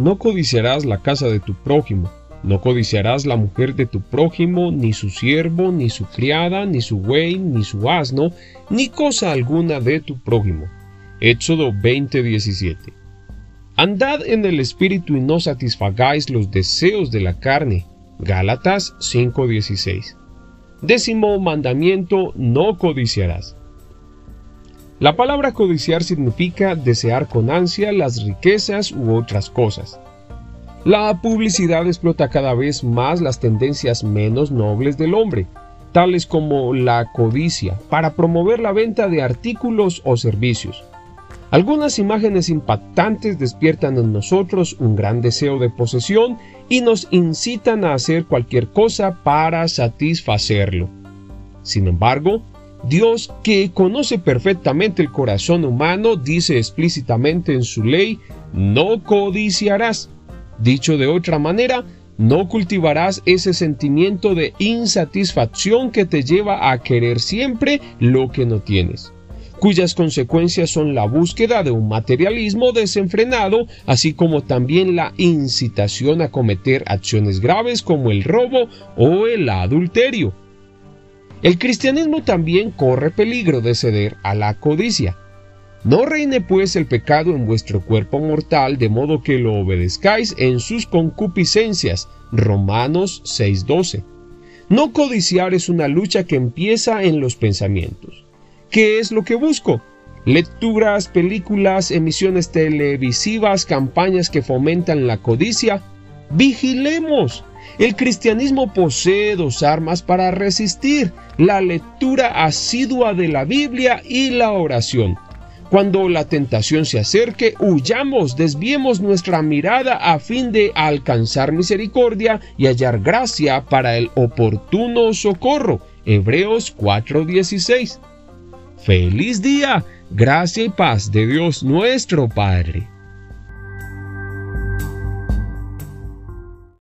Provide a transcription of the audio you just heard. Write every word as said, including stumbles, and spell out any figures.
no codiciarás la casa de tu prójimo, no codiciarás la mujer de tu prójimo, ni su siervo, ni su criada, ni su buey, ni su asno, ni cosa alguna de tu prójimo. Éxodo veinte diecisiete. Andad en el Espíritu y no satisfagáis los deseos de la carne. Gálatas cinco dieciséis. Décimo mandamiento: no codiciarás. La palabra codiciar significa desear con ansia las riquezas u otras cosas. La publicidad explota cada vez más las tendencias menos nobles del hombre, tales como la codicia, para promover la venta de artículos o servicios. Algunas imágenes impactantes despiertan en nosotros un gran deseo de posesión y nos incitan a hacer cualquier cosa para satisfacerlo. Sin embargo, Dios, que conoce perfectamente el corazón humano, dice explícitamente en su ley: no codiciarás. Dicho de otra manera, no cultivarás ese sentimiento de insatisfacción que te lleva a querer siempre lo que no tienes, cuyas consecuencias son la búsqueda de un materialismo desenfrenado, así como también la incitación a cometer acciones graves como el robo o el adulterio. El cristianismo también corre peligro de ceder a la codicia. No reine pues el pecado en vuestro cuerpo mortal, de modo que lo obedezcáis en sus concupiscencias. Romanos seis doce. No codiciar es una lucha que empieza en los pensamientos. ¿Qué es lo que busco? Lecturas, películas, emisiones televisivas, campañas que fomentan la codicia. ¡Vigilemos! El cristianismo posee dos armas para resistir: la lectura asidua de la Biblia y la oración. Cuando la tentación se acerque, huyamos, desviemos nuestra mirada a fin de alcanzar misericordia y hallar gracia para el oportuno socorro. Hebreos cuatro dieciséis. ¡Feliz día! Gracia y paz de Dios nuestro Padre.